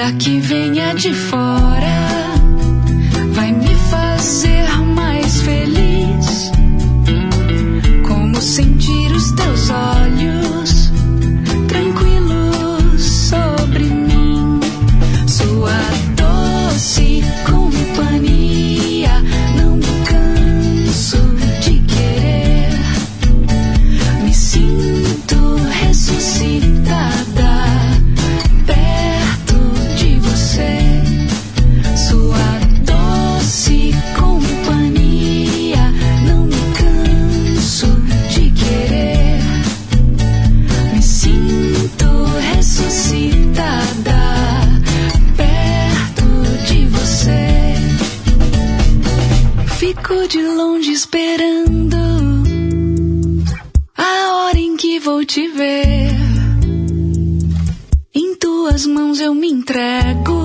nada que venha de fora vai me fazer mais feliz. Como sentir os teus olhos tranquilos sobre mim, sua doce companhia. Não me canso de querer, me sinto ressuscitada perto de você. Sua doce companhia, não me canso de querer, me sinto ressuscitada perto de você. Fico de longe esperando a hora em que vou te ver. Em tuas mãos eu me entrego,